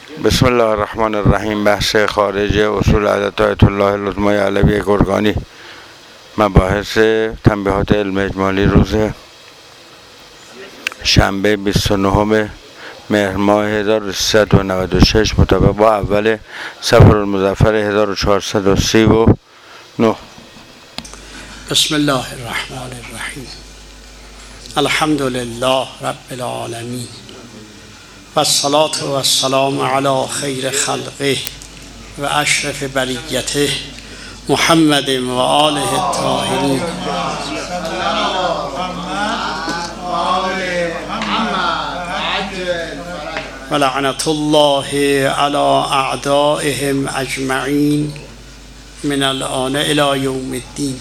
بسم الله الرحمن الرحیم. بحث خارج اصول عدد آیت الله العظمی علوی گرگانی، مباحث تنبیهات علم اجمالی، روز شنبه 29 مهر ماه 1396 مطابق با اول صفر المظفر 1439. بسم الله الرحمن الرحیم. الحمد لله رب العالمین و الصلاة و السلام علی خیر خلقه و اشرف بریته محمد و آله الطاهرین و لعنت الله علی اعدائهم اجمعین من الآن الی یوم الدین.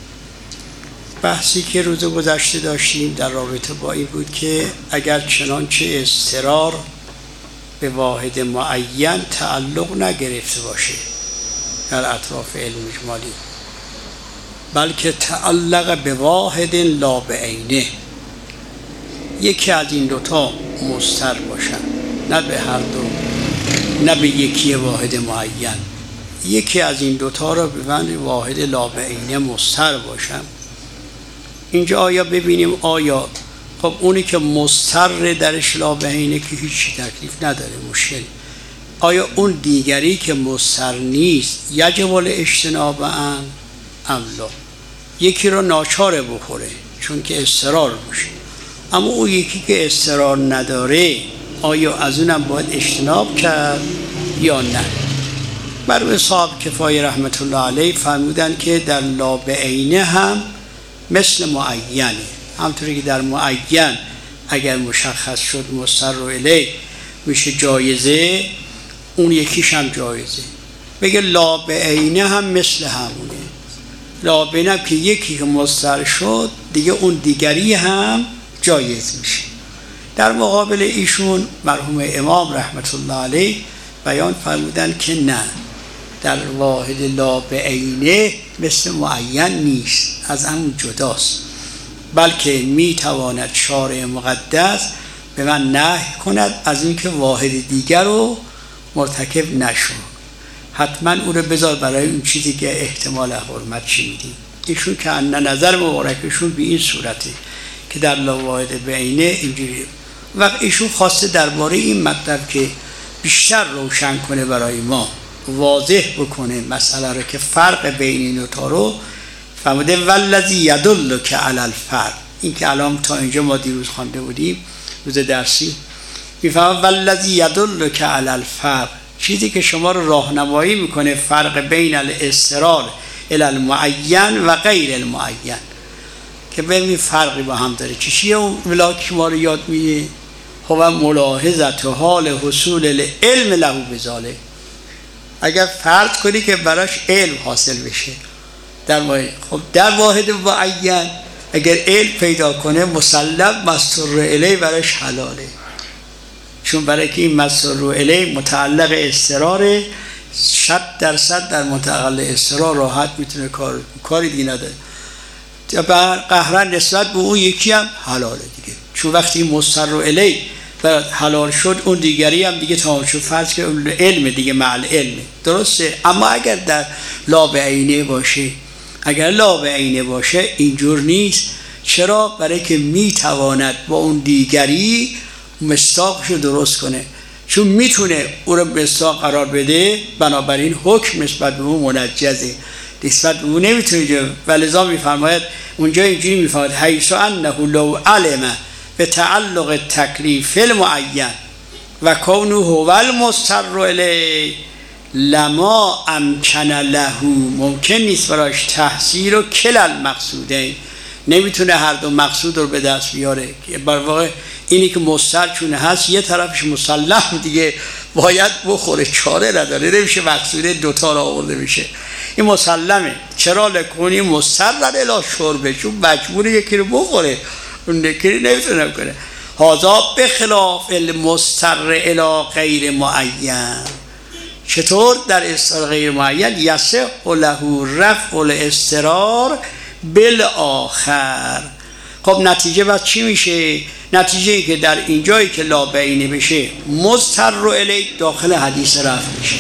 بحثی که روز گذشته داشتیم در رابطه با این بود که اگر چنانچه اضطرار به واحد معین تعلق نگرفته باشه در اطراف علم اجمالی، بلکه تعلق به واحد لا به عینه، یکی از این دوتا مضطر باشن، نه به هر دو، نه به یکی واحد معین، یکی از این دوتا را به معنی واحد لا به عینه مضطر باشن. اینجا آیا ببینیم آیا خب اونی که مضطر درش لا به عینه که هیچ تکلیف نداره، مشکل، آیا اون دیگری که مضطر نیست یجب الاجتناب ام لا؟ یکی رو ناچاره بخوره چون که اضطرار باشه، اما اون یکی که اضطرار نداره آیا از اونم باید اجتناب کرد یا نه؟ مرحوم صاحب کفایه رحمت الله علیه فرمودن که در لا به عینه هم مثل معینه، همطوری که در معین اگر مشخص شد مضطر الیه میشه جایزه، اون یکیش هم جایزه. بگه لا به عینه هم مثل همونه، لا به عینه که یکی که مضطر شد دیگه اون دیگری هم جایز میشه. در مقابل ایشون مرحوم امام رحمت الله علیه بیان فرمودن که نه، در واحد لا به عینه مثل معین نیست، از همون جداست، بلکه میتواند شارع مقدس به من نهی کند از اینکه واحد دیگر رو مرتکب نشو، حتما او رو بذار برای اون چیزی که احتمال حرمت چی میدیم. ایشون که نظر مبارکشون به این صورته که در لا واحد به عینه اینجوری، وقت ایشون خواسته درباره این مطلب که بیشتر روشن کنه برای ما، واضح بکنه مسئله رو که فرق بین این دوتا رو فرموده والذی یدلک علی الفرق. این که الان تا اینجا ما دیروز خوانده بودیم روز درسی، میفهمه والذی یدلک علی الفرق، چیزی که شما رو راهنمایی میکنه فرق بین الاضطرار الی المعین و غیر المعین، که ببین فرقی با هم داره. چیه اون ولاک که ما رو یاد میده؟ هو ملاحظت حال حصول العلم له بذاله. اگر فرض کنی که براش علم حاصل بشه در واحد معین، اگر علم پیدا کنه مسلم مستر الیه براش حلاله، چون برای که این مستر الیه متعلق اضطراره، 100% در متعلق اضطرار راحت میتونه کاری دیگه نداره، قهرن نسبت به اون یکی هم حلاله دیگه، چون وقتی مستر الیه حلال شد اون دیگری هم دیگه تمام شد، فرض که علم دیگه مع علمه، درسته. اما اگر در لا به عینه باشه، اگر لا به عینه باشه اینجور نیست. چرا؟ برای که میتواند با اون دیگری مصداقشو درست کنه، چون میتونه او رو مصداق قرار بده، بنابراین حکم نسبت به اون منجزه، نسبت به اون نمیتونه. ولذا میفرماید اونجا اینجوری میفرماید حیث انه لو علم به تعلق تکلیف المعین و کونه هو المضطر الیه لما امکن له، ممکن نیست براش تحصیل و کل المقصوده، نمیتونه هر دو مقصود رو به دست بیاره. بر واقع اینی که مضطر چونه هست یه طرفش مسلم دیگه باید بخوره، چاره نداره، نمیشه مقصوده دوتا را آورده میشه، این مسلمه. چرا؟ لکنی مضطر الی شربه، چون مجبور یکی رو بخوره، اون نکری نمیتونه کنه. هذا بخلاف المضطر الی غیر معین. چطور در اضطرار غیر معین؟ یصح له رفع الاضطرار بالآخر. خب نتیجه بعد چی میشه؟ نتیجه ای که در اینجایی که لا بعینه بشه مضطر الیه داخل حدیث رفع میشه.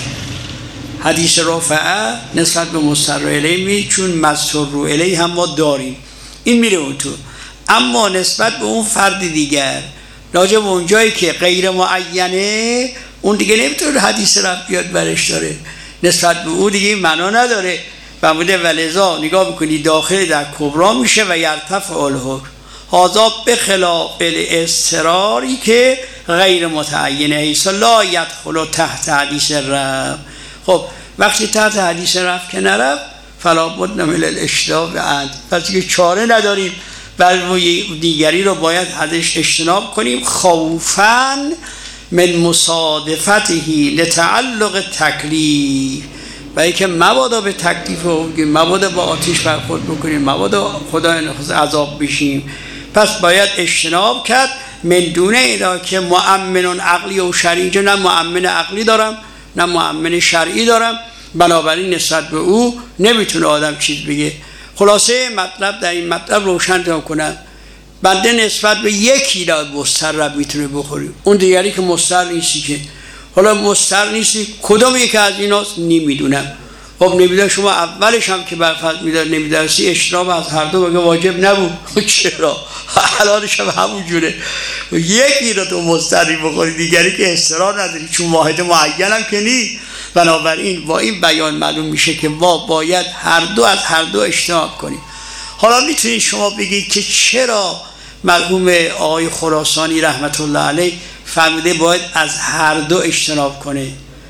حدیث رفعه نسبت به مضطر الیه می، چون مضطر الیه هم ما داریم این میره اون تو. اما نسبت به اون فرد دیگر راجع به اون جایی که غیر معینه اون دیگه نمیتونه حدیث رفع بیاد برش داره، نسبت به اون دیگه معنا نداره. و بوده ولذا نگاه بکنی داخل در کبرا میشه و یرتفع الحکم هذا به خلاف الاضطراری که غیر متعینه حیث لا یدخل تحت حدیث رفع. خب وقتی تحت حدیث رفع که نرفت فلا بد من الاشتباه بعد، پس دیگه چاره نداریم بلکه دیگری رو باید ازش اجتناب کنیم خوفاً من مصادفته لتعلق تکلیف، و اینکه مبادا به تکلیف رو بگیم، مبادا با آتش برخورد بکنیم، مبادا خدای نخواست عذاب بشیم. پس باید اجتناب کرد من دون اینا که مؤمن عقلی و شرعی، اینجا نه مؤمن عقلی دارم نه مؤمن شرعی دارم، بنابراین نسبت به او نمیتونه آدم چیز بگه. خلاصه مطلب در این مطلب روشن کنم، بنده نسبت به یکی را مضطر میتونه بخوریم، اون دیگری که مضطر نیستی که حالا مضطر نیستی کدوم یک از ایناست نمیدونم. خب نمیدونم شما اولش هم که برفرض نمیدرسی اشتراب از هر دو بگه واجب نبود چرا حلالش هم همون جوره، یکی را تو مضطری بخوری دیگری که اضطرار نداری چون واحد معین هم که نی. بنابراین با این بیان معلوم میشه که ما باید هر دو از هر دو اجتناب کنیم. حالا میتونید شما بگید که چرا مرحوم آقای خراسانی رحمت الله علیه فرموده باید از هر دو اجتناب کنه؟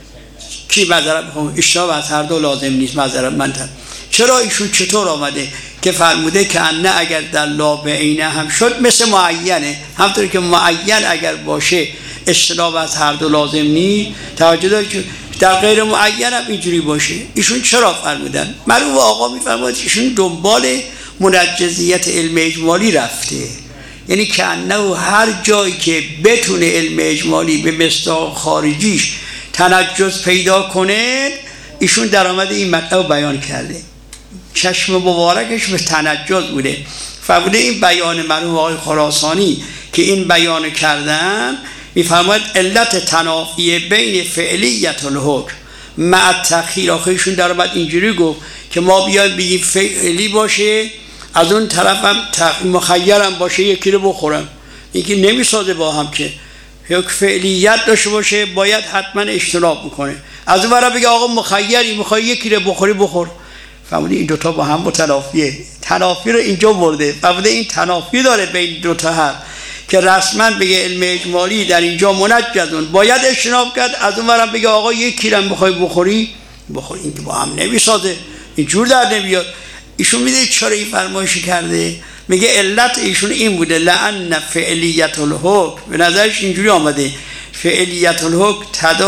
کی معذرت میخوام، اجتناب از هر دو لازم نیست، معذرت منتر. چرا ایشون چطور آمده که فرموده که انه اگر در لا بعینه هم شد مثل معینه، همطوری که معین اگر باشه اجتناب از هر دو لازم نیست. توجه دارید که در غیر معین هم اینجوری باشه. ایشون چرا فرمودن؟ مرحوم آقا میفرماید ایشون دنبال منجزیت علم اجمالی رفته، یعنی که انه هر جایی که بتونه علم اجمالی به مصداق خارجیش تنجز پیدا کنه ایشون در آمده این مطلب بیان کرده. چشم مبارکش به تنجز بوده. فرموده این بیان مرحوم آقای خراسانی که این بیان کردن میفرماید علت تنافی بین فعلیت الحکم مع التأخیر. آخرشون در بعد اینجوری گفت که ما بیایم بگیم فعلی باشه از اون طرفم مخیرم باشه یکی رو بخورم، یکی نمیسازه با هم که یک فعلیت داشته باشه باید حتما اجتناب میکنه، از اون برای بگه آقا مخیری میخوای یکی رو بخوری بخور. فهمیدی این دوتا با هم متنافیه، تنافی رو اینجا برده. فهمیدی این تنافی داره بین دوتا هم که رسما بگه علم اجمالی در اینجا منجزون باید اجتناب کرد، از اون برای بگه آقا یکی رو میخوای بخوری بخور، این که با هم نمیسازه، اینجور در نمیاد. ایشون میده چرا این فرمایشی کرده؟ میگه علت ایشون این بوده لأن فعلیت الحکم، به نظرش اینجوری آمده فعلیت الحکم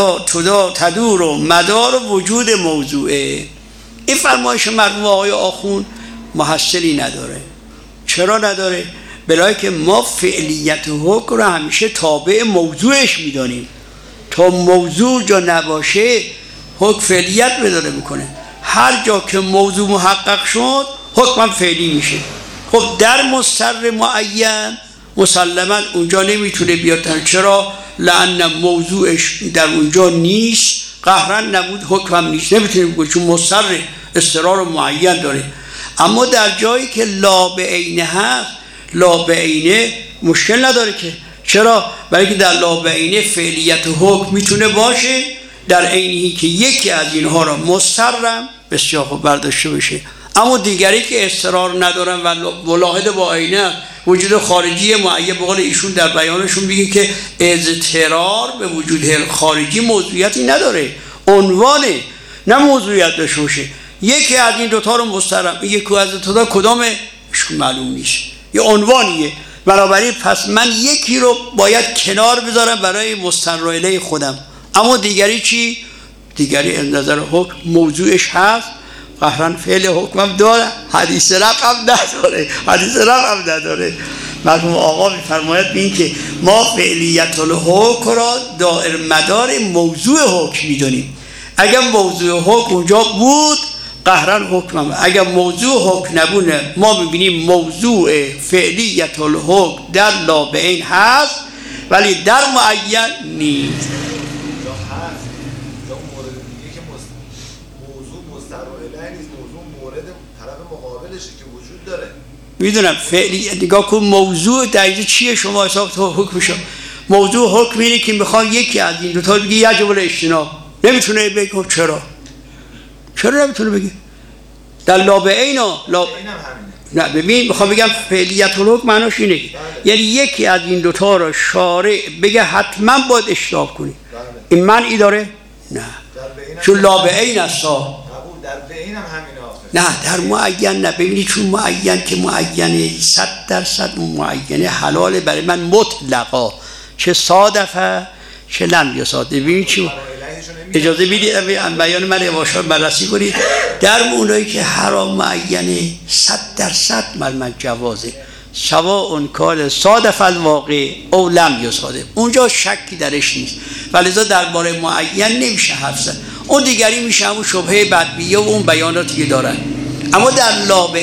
تدور و مدار وجود موضوعه. این فرمایش مرحوم آقای آخوند محصلی نداره. چرا نداره؟ بلای که ما فعلیت حکم رو همیشه تابع موضوعش میدانیم، تا موضوع جا نباشه حکم فعلیت بداره میکنه. هر جا که موضوع محقق شد حکم فعلی میشه. خب در مضطر معین مسلما اونجا نمیتونه بیاد. چرا؟ لأن موضوعش در اونجا نیست، قهرن نبود، حکم هم نیست، نمیتونه بگه چون مضطر اضطرار معین داره. اما در جایی که لا بعینه هست، لا بعینه مشکل نداره که. چرا؟ برای که در لا بعینه فعلیت حکم میتونه باشه در عینی که یکی از اینها را مضطرم بسیار خوب برداشته بشه، اما دیگری که اضطرار ندارن و ملاحظه با عینه وجود خارجی معین. به قول ایشون در بیانشون میگه که اضطرار به وجود خارجی موضوعیتی نداره، عنوانه، نه موضوعیت داشته باشه. یکی از این دوتا رو مضطرم، یکی از دوتا کدامه ایشون معلوم نیست، یه عنوانیه. بنابراین پس من یکی رو باید کنار بذارم برای مضطر الیه خودم، اما دیگری چی؟ دیگری از نظر حکم موضوعش هست، قهرن فعل حکمم داره، حدیث رفع هم نداره. مرحوم آقا میفرماید این که ما فعلیت الحکم را دائر مدار موضوع حکم میدونیم. اگر موضوع حکم اونجا بود قهرن حکمم. اگر موضوع حکم نبونه ما میبینیم موضوع فعلیت الحکم در لابعین هست ولی در معین نیست. میدونم فعلی نگاه کن موضوع در اینجا چیه شما حساب تو حکمشو. موضوع حکم اینه که میخوام یکی از این دو تا بگی یجب الاجتناب، نمیتونه بگه. چرا نمیتونه بگه؟ در لابعین نه ببین میخوام بگم فعلیت الحکم معناش اینه یعنی یکی از این دوتا رو شارع بگه حتما باید اجتناب کنی. این معنی داره؟ نه چون لابعین است. در بعین هم همینه. نه در معین نه. ببینید چون معین که معینه 100% معینه حلاله برای من مطلقا، چه صادفه چه لم یصادف. ببینید چی اجازه بدید بیان من یواشان بررسی کنید. در اونایی که حرام معینه 100% من جوازه، سواء کان صادف الواقع او لم یصادف، اونجا شکی درش نیست. ولذا درباره معین نمیشه حرف زد. اون دیگری میشه همون شبهه بدبیه و اون بیاناتی که دارن. اما در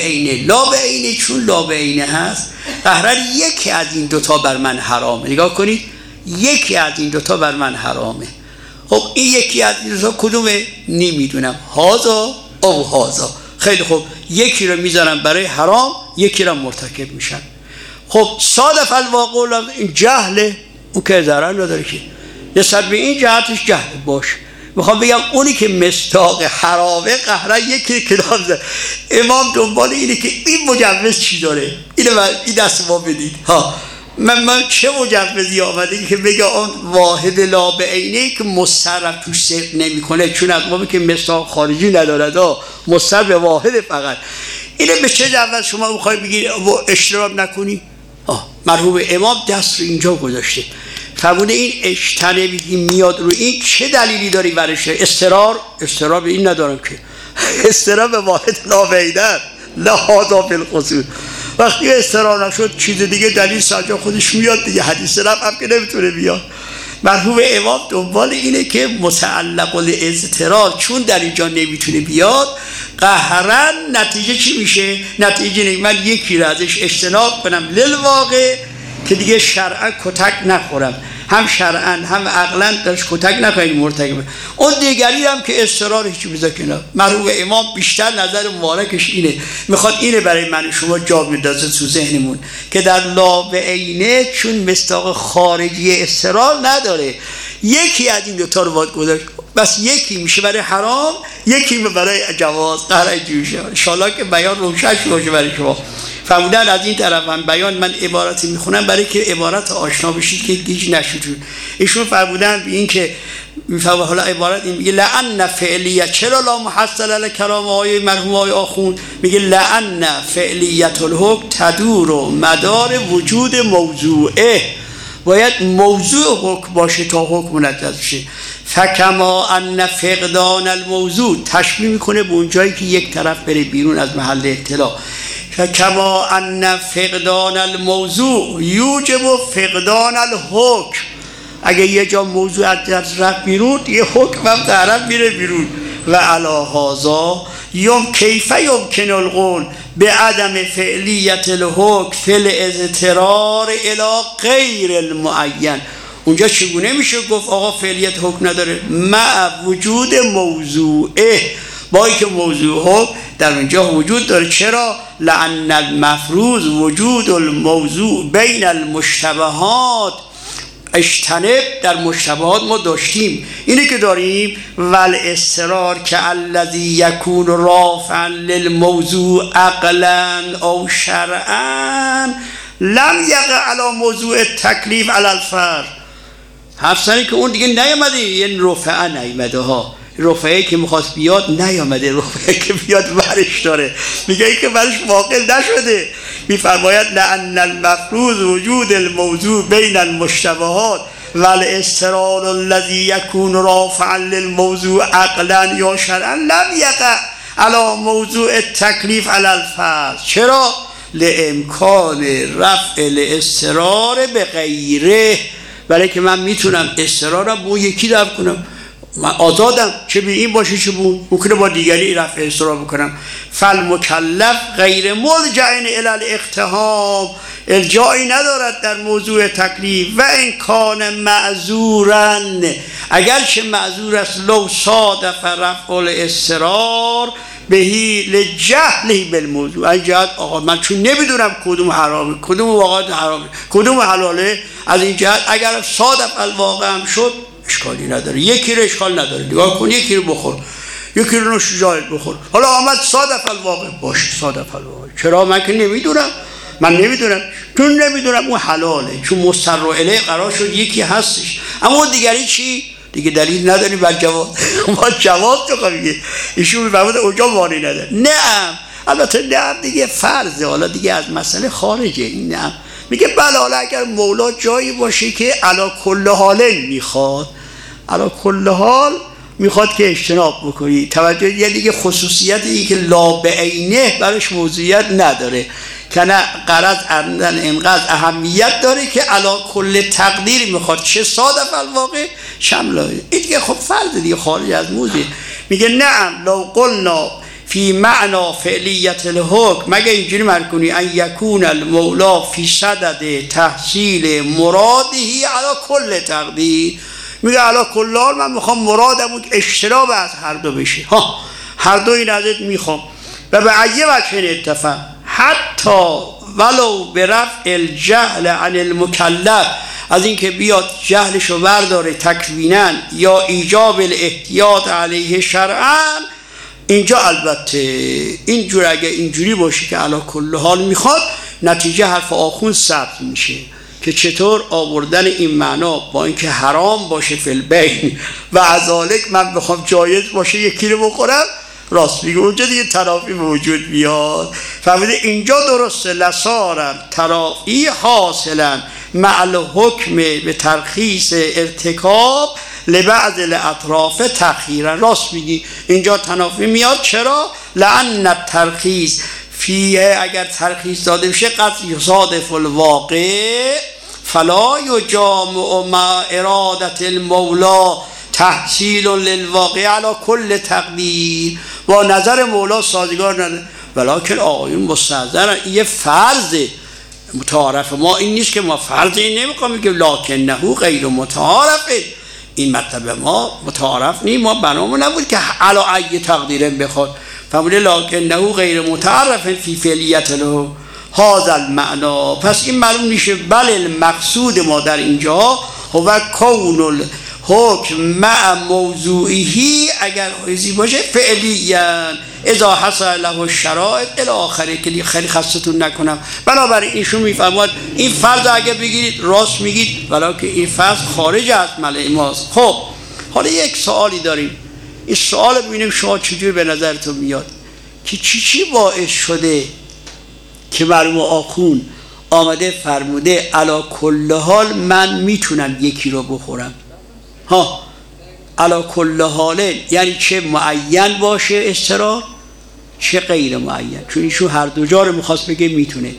لابعینه چون لابعینه هست قهرن یکی از این دوتا بر من حرامه. نگاه کنید یکی از این دوتا بر من حرامه. خب این یکی از این دوتا کدومه؟ نمیدونم. هازا او هازا. خیلی خوب یکی رو میذارم برای حرام، یکی رو مرتکب میشن. خب صادف الواقع این جهله، اون که ضرر نداره که نسبت به این جهتش جهل باش. میخوام بگم اونی که مصداق حرامه قهرن یکی کلام زد. امام دنبال اینه که این مجوز چی داره، این دست ما بدید ها. من چه مجوزی آمده که بگه اون واحد لابعینه که مصرف توش صدق نمیکنه، چون از ما که مصداق خارجی نداره مصرف واحد فقط. اینه به چه جوز شما میخوای بگید اشتراب نکنی؟ مرحوم امام دست رو اینجا گذاشته. فرمونه این اجتنبی میاد رو این چه دلیلی داری برش؟ استرار به این ندارم که استرار به واحد لابعینه لحاظا فی القصور. وقتی استرار نشد چیز دیگه دلیل سرجا خودش میاد دیگه. حدیث رفت هم که نمیتونه بیاد. مرحوم امام دنبال اینه که متعلق الاضطرار چون در اینجا نمیتونه بیاد قهرن نتیجه چی میشه؟ نتیجه نه من یکی را ازش اجتناب کنم للواقع که دیگه شرعا کتک نخورم، هم شرعا هم عقلا درش کتک نخوریم مرتکب. اون دیگری هم که اصرار هیچ بذار کنار. مرحوم امام بیشتر نظر مبارکش اینه، میخواد اینه برای من شما جا میندازه تو ذهنمون که در لابعینه چون مصداق خارجی اصرار نداره یکی از این دوتا رو باید گذاشت. بس یکی میشه برای حرام، یکی برای جواز. قرار جوشه ان شاءالله که بیان روشن باشه برای شما. فرمودن از این طرف هم بیان من عبارتی میخونم برای که عبارت آشنا بشید که گیج نشید. ایشون فرمودن به این که میفهمه حالا عبارت این میگه لعن فعلیه. چرا لا محصل الکرام آیه مرحوم آیه آخوند میگه لعن فعلیت الحکم تدور و مدار وجود موضوعه. باید موضوع حکم باشه تا حکم منجز بشه. فکما ان فقدان الموضوع تشبیه میکنه به اون جایی که یک طرف بره بیرون از محل اطلاع. فکما ان فقدان الموضوع یوجب فقدان الحکم. اگه یه جا موضوع از رفت بیرون یه حکم هم طرف میره بیرون. و علی هذا کیف یمکن القول به عدم فعلیت الحکم فی الاضطرار الی غیر المعین. اونجا چگونه میشه گفت آقا فعلیت حکم نداره مع وجود موضوعه، با اینکه موضوع حکم در اونجا وجود داره. چرا؟ لأن المفروض وجود الموضوع بین المشتبهات. اجتنب در مشتبهات ما داشتیم، اینه که داریم ول اصرار که الذی یکون رافعا للموضوع عقلا او شرعا لم یقع علی موضوع تکلیف علی الفرد. حفظانی که اون دیگه نیامده، یعنی رفعه نیامده ها. رفعه که میخواست بیاد نیامده، رفعه که بیاد برش داره، میگه این که برش واقع نشده. میفرماید لأن المفروض وجود الموضوع بین المشتبهات والاضطرار الذی یکون رافعا للموضوع عقلا یا شرعا لم یقع علی موضوع تکلیف علی الفرد. چرا؟ لامکان رفع الاضطرار به غیره. برای که من میتونم اضطرارم با یکی رفع کنم. من آزادم، چه به این باشه چه بون، ممکنه با دیگری رفع استرا بکنم. فالمکلف غیر ملجأ الی الاقتحام، ارجاعی ندارد در موضوع تکلیف. و این کان معذورا، اگرچه معذور است، لو صادف رفع الاضطرار بهی لجهله بالموضوع، این جهت آقا من چون نمیدونم کدوم حرامه کدوم واقعا حرامه کدوم حلاله، از این جهت اگر صادف الواقع هم شد اشکالی نداره، یکی رو اشکال نداره، نگاه کن یکی رو بخور، یکی رو نوش جایت بخور. حالا آمد صادف الواقع، باشه صادف الواقع، چرا من که نمیدونم، من نمیدونم، چون نمیدونم اون حلاله، چون مستر الیه قرار شد یکی هستش. اما اون دیگری چی؟ دیگه دلیل نداری بر جواز. ما جواز تو میگه ایشون میفهمه اونجا مانی نداره. نعم، البته نعم دیگه فرضه، حالا دیگه از مسئله خارجه. این نعم میگه بله، حالا اگر مولا جایی باشه که علا کل حال میخواد، علا کل حال میخواد که اجتناب بکنی، توجه، یه دیگه خصوصیت این که لا بعینه براش موضوعیت نداره که نه غرض انقدر اهمیت داره که علا کل تقدیر میخواد، چه صادف الواقع شمله. این دیگه خب فرض دیگه خارج از موضوع. میگه نعم لو قلنا فی معنا فعلیت الحکم، مگه اینجوری مرکنی ان یکون المولا فی صدد تحصیل مرادهی علا کل تقدیر. میگه علا کل حال من میخوام مرادم اشتراب از هر دو بشه، ها هر دو این ازت میخوام. و به ایه وجه اتفاق حتی ولو برفع الجهل عن المکلف، از اینکه بیاد جهلشو برداره تکوینا یا ایجاب الاحتیاط علیه شرعا، اینجا البته اینجور اگه اینجوری باشه که علا کل حال میخواد، نتیجه حرف آخون ثبت میشه که چطور آوردن این معنا با اینکه حرام باشه فی البین و ازالک من بخوام جایز باشه یکی رو بخورم، راست میگه اونجا دیگه ترافی به وجود بیاد. فهمیده اینجا درسته لصارن ترافی حاصلا مع الحکم به ترخیص ارتکاب لبعض الاطراف تأخیرا. راست میگی اینجا تنافی میاد. چرا؟ لأن الترخیص فیه، اگر ترخیص داده بشه قد یصادف الواقع فلا یجامع مع ارادت المولا تحصیل للواقع علی کل تقدیر، با نظر مولا سازگار نداره. ولکن آقایون مستحضرن یه فرض متعارف ما این نیست که ما فرض این نمیخوام میگیم لکنه غیر متعارفه، این مطلب ما متعارف نیست، ما بنامون نبود که علی ای تقدیره بخواد. فهمیده لکنه غیر متعارف فی فعلیت له هذا المعنا. پس این معلوم میشه بله المقصود ما در اینجا هو کون حکم مع موضوعی، اگر حیزی باشه فعلیاً اذا حصل له الشرائط الی آخره، که خیلی خستتون نکنم. بنابراین ایشون میفرماد این فرض اگه بگیرید راست میگید، ولی این فرض خارج از ملأ ماست. خب حالا یک سوالی داریم، این سوال ببینیم شما چجور به نظرتون میاد که چی باعث شده که مرحوم آخون آمده فرموده علی کل حال من میتونم یکی رو بخورم، ها علی کل حاله، یعنی چه معین باشه اضطرار چه غیر معین، چون ایشون هر دو جا رو میخواست بگه میتونه.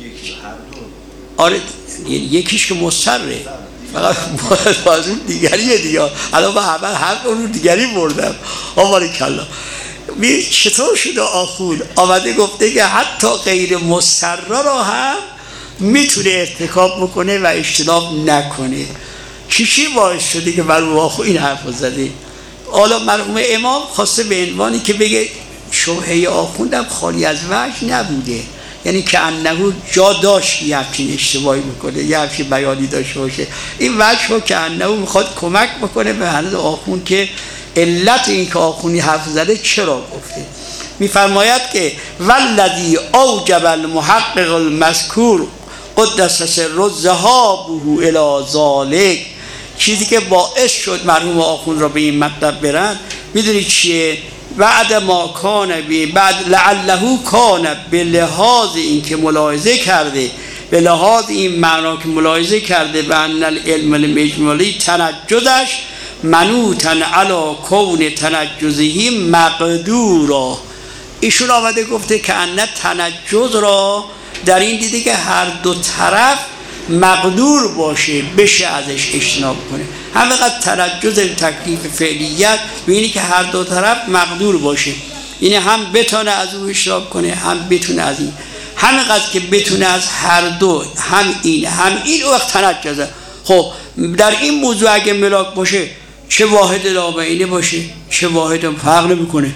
آره یکیش که مصره، فقط باز اون دیگریه دیگه. الان من هم اون دیگری بردم. آباری کلا چطور شده آخون آمده گفته که حتی غیر مصر را هم میتونه ارتکاب بکنه و اجتناب نکنه. چی باعث شده که مرحوم آخون این حرف زده؟ حالا مرحوم امام خواسته به عنوانی که بگه شبهه آخوندم خالی از وجه نبوده، یعنی که انهو جا داشت یه همچین اشتباهی بکنه، یه همچین بیانی داشته باشه. این وجه رو که انهو میخواد کمک بکنه به هنوز آخون که علت این که آخونی حرف زده چرا گفته. میفرماید که والذی اوجب المحقق المذکور قدس سره ذهابه الی ذلک، چیزی که باعث شد مرحوم آخوند را به این مطلب برن میدونی چیه؟ بعد ما کان بعد لعله کان به لحاظ این که ملاحظه کرده، به لحاظ این معنا که ملاحظه کرده به ان العلم المجملی تنجزش منوطن علی کون تنجزهی مقدورا. ایشون آمده گفته که ان تنجز را در این دیده که هر دو طرف مقدور باشه بشه ازش اجتناب کنه. همینقدر تنجز تکلیف فعلیت ببینی که هر دو طرف مقدور باشه، یعنی هم بتونه از اون اجتناب کنه هم بتونه از این، همینقدر که بتونه از هر دو، هم این وقت تنجزه. خب در این موضوع اگه ملاک باشه، چه واحد لابعینه باشه چه واحد فرق نمیکنه،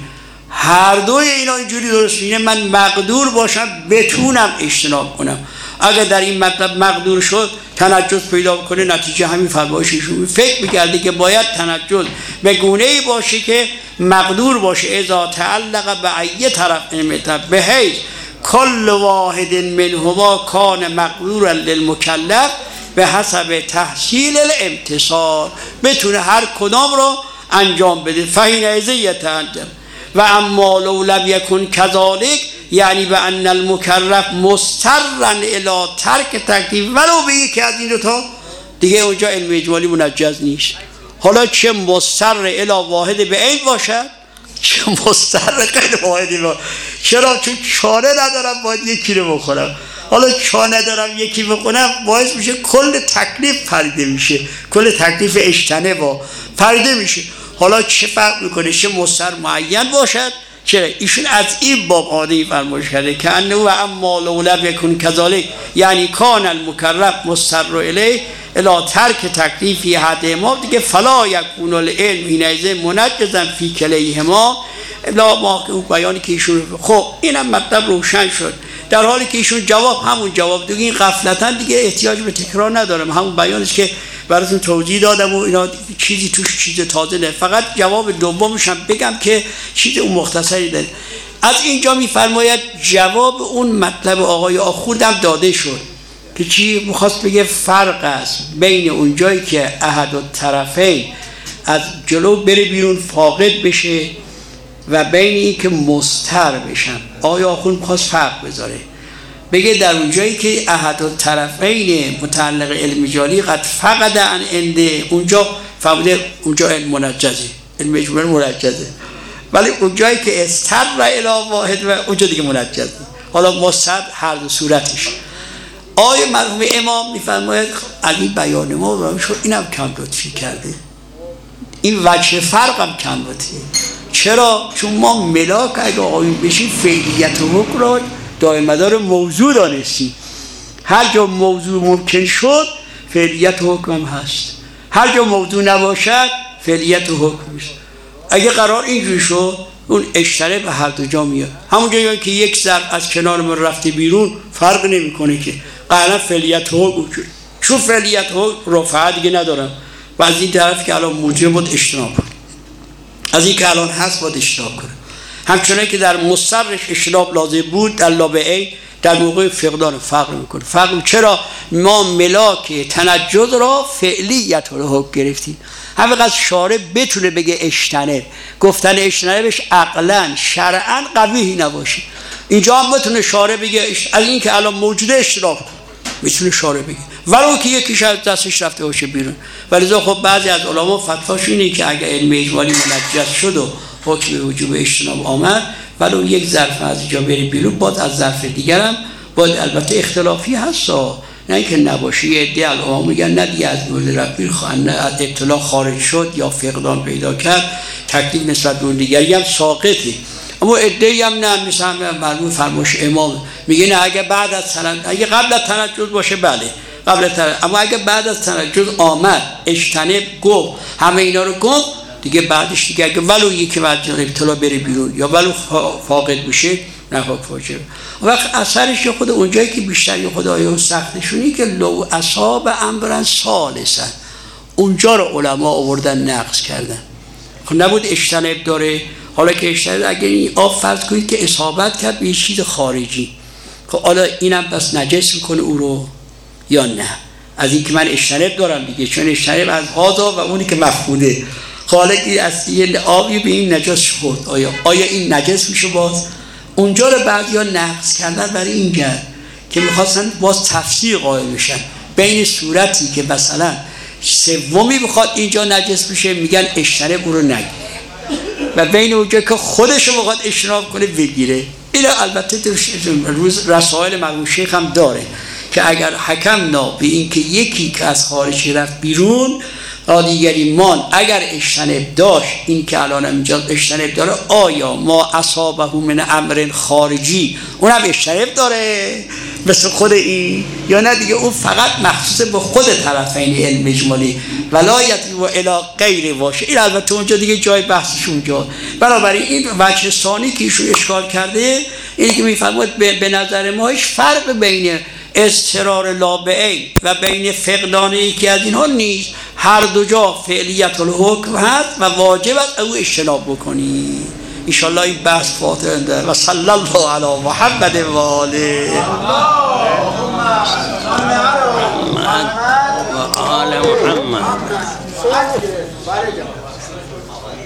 هر دوی اینا اینجوری درست اینه من مقدور باشم بتونم اجتناب کنم. اگر در این مطلب مقدور شد تنجز پیدا کنه، نتیجه همین فرمایششون فکر میکرده که باید تنجز به گونه‌ای باشه که مقدور باشه. اذا تعلق به ای طرف به حیث کل واحد منهما کان مقدورا للمکلف به حسب تحصیل الامتصال، بتونه هر کدام رو انجام بده. فحینئذ یتعجب و اما لو لم یکن کذالک یعنی به ان المکرف مضطرا الی ترک تکلیف ولو به یکی از این دو تا دیگه، اونجا علم اجمالی منجز نیست. حالا چه مضطر الی واحد به عین باشد چه مضطر غیر واحدی باشد. چرا؟ چون چاره ندارم باید یکی رو بخورم. حالا چاره ندارم یکی بخونم باعث میشه کل تکلیف پریده میشه، کل تکلیف اجتناب پریده میشه. حالا چه فرق میکنه چه مضطر معین باشد؟ چرا؟ ایشون از این باب عادی فرمایش کرده که انه و اما لو لم یکن کذالک یعنی کان المکرف مضطر الیه الی ترک تکلیفی حدهما دیگه فلا یکون العلم حینئذ منجزا فی کلیهما الا ما اون بیانی که ایشون. خب اینم مطلب روشن شد، در حالی که ایشون جواب همون جواب دیگه، این غفلتاً دیگه احتیاج به تکرار ندارم، همون بیانش که براتون توضیح دادم و اینا چیزی توش چیز تازه نه، فقط جواب دومش هم بگم که چیز اون مختصری داره. از اینجا میفرماید جواب اون مطلب آقای آخوندم داده شد که چی میخواست بگه فرق است بین اون جایی که احد الطرفین از جلو بره بیرون فاقد بشه و بین این که مضطر بشن. آقای آخوند میخواست فرق بذاره، بگه در اون جایی که احد الطرفین متعلق علم جالی قد فقد ان انده، اونجا فهمیده اونجا علم منجزه، علم اجمالی منجزه، ولی اون جایی که استر و الی واحد و اونجا دیگه منجزه. حالا مستد هر دو صورتش. آیه مرحوم امام میفرماید از این بیان ما شو اینم کم لطفی کرده، این وجه فرق هم کم لطفیه. چرا؟ چون ما ملاک اگه آقایون بشیم فعلیت و حکم را دائم‌مدار موضوع دانستیم، هر جا موضوع ممکن شد فعلیت و حکم هست، هر جا موضوع نباشد فعلیت و حکم نیست. اگه قرار اینجوری شد اون اشتره به هر دو جا میاد. همون جایی که یک ضرب از کنار من رفته بیرون فرق نمیکنه که قرار فعلیت و حکم، چون فعلیت و حکم رفعه دیگه ندارم و از این طرف که الان موجب بود اجتناب کنه، از این که الان هست باید اجتناب کنه. همچنان که در مسترش اجتناب لازم بود در لابعین در موقع فقدان فرق میکنه. فرق چرا؟ ما ملاک تنجز را فعلیت رو حکم گرفتیم. همینقدر شارع بتونه بگه اجتنب، گفتن اجتنبش عقلا شرعا قبیحی نباشه. اینجا هم بتونه شارع بگه از این که الان موجوده اجتناب میتونه شارع بگه ولو که یکیش از دستش رفته باشه بیرون. ولی خب بعضی از علما فتواش اینه که اگه علم اجمالی منجز شد و حکم وجوب اجتناب آمد ولو یک ظرف از اینجا بری بیرون باید از ظرف دیگرم باید، البته اختلافی هست نه اینکه نباشه. یه عده علما میگن نه دیگه از مورد رفیق از اطلاع خارج شد یا فقدان پیدا کرد تکلیف نسبت به اون دیگری هم ساقطه. اما عده‌ای هم نه، مثلا مرحوم فرمایش امام میگه نه اگه بعد از اگه قبل از تنجز باشه بله قبل از اما اگه بعد از تنجز آمد اجتنب گفت همه اینا رو گفت دیگه بعدش دیگه اگه ولو یکی بعد ابتلا بره بیرون یا ولو فاقد بشه نفاق فاجعه. وقت اثرش خود اونجایی که بیشتر خود آیه سختشونی که لو اصاب امرن ثالثا، اونجا رو علما آوردن نقض کردن. خب نبود اجتناب داره، حالا که اجتناب اگه این آب فرض کنید که اصابت کرد به یه چیز خارجی، خب حالا اینم بس نجس میکنه او رو یا نه؟ از این که من اجتناب دارم دیگه، چون اجتناب از هادا و اونی که مفقوده. خالقی از یه آبی به این نجس خورد، آیا این نجس میشه باز؟ اونجا رو بعضیا نقض کردن برای این جهت که میخواستن باز تفسیر قائل بشن بین صورتی که مثلا سومی بخواد اینجا نجس بشه میگن اجتناب او رو نگیره و بین اونجا که خودش رو بخواد اجتناب کنه بگیره. اینا البته روز رسائل مرحوم شیخ هم داره که اگر حکمنا به این که یکی که از خارج رفت بیرون دیگری مان اگر اجتناب داشت، این که الان اینجا اجتناب داره، آیا ما اصابه من امر خارجی اونم اجتناب داره مثل خود این یا نه؟ دیگه اون فقط مخصوص به خود طرفین علم اجمالی ولایتی و الی غیر باشه. این البته اونجا دیگه جای بحثش اونجا. بنابراین این وجه ثانی که ایشون اشکال کرده اینی که میفرماید به نظر ما هیچ فرق بین اضطرار لابعین و بین فقدان یکی از اینها نیست، هر دو جا فعلیت الحکم هست و واجب است او اجتناب بکنی. انشاءالله این بحث فاتحه و صلی الله علی محمد و آله و آل محمد.